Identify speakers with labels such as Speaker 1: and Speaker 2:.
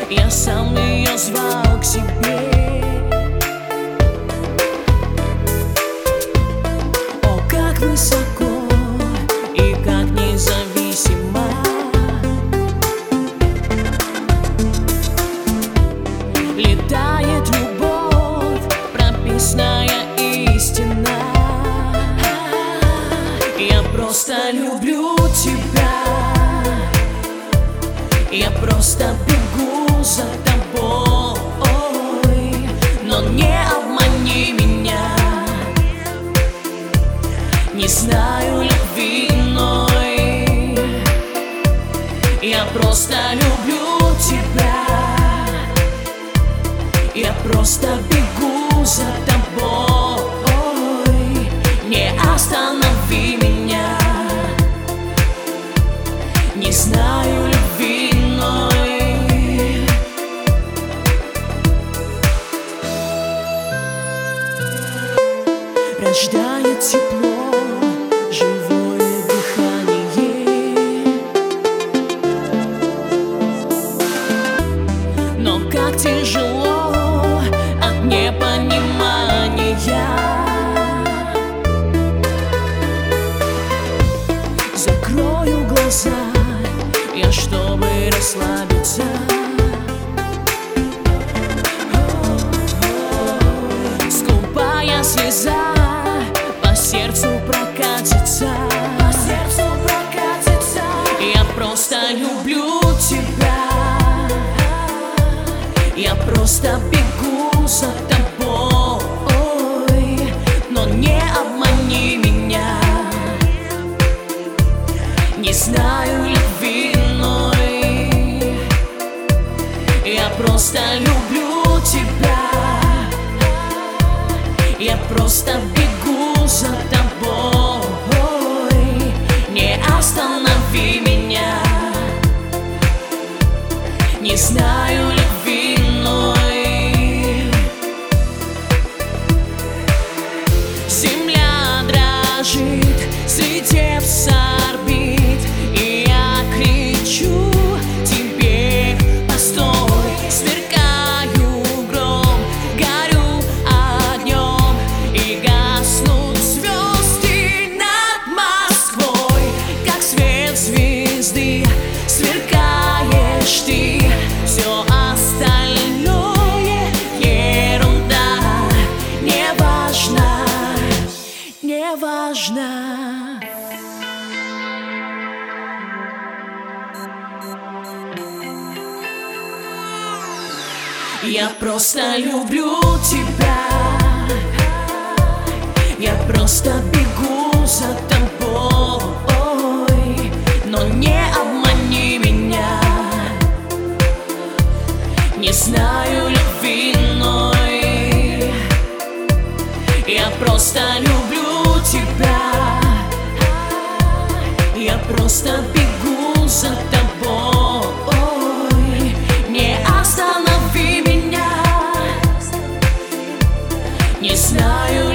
Speaker 1: Я сам ее звал к себе. О, как высоко и как независимо летает любовь, прописная истина. Я просто люблю тебя, я просто бегу за тобой, но не обмани меня. Не знаю любви иной, я просто люблю тебя, я просто бегу за тобой, не останови меня. Не знаю любви иной. Рождает тепло, живое дыхание, но как тяжело от непонимания. Закрою глаза я, чтобы расслабиться. Скупая слеза по сердцу прокатится. Я просто люблю тебя, я просто бегу за тобой, но не обмани меня. Не знаю любви иной, я просто люблю тебя, я просто бегу за тобой, не останови меня. Не знаю любви иной. Земля дрожит, слетев с орбит, и я кричу тебе: постой! Сверкаю гром, горю огнем, и гаснут звезды над Москвой. Как свет звезды сверкаешь ты, все остальное ерунда. Не важно, не важно. Я просто люблю тебя, я просто бегу за тобой, но не обмани меня. Не знаю любви иной, я просто люблю тебя, я просто бегу за тобой, не останови меня. Не знаю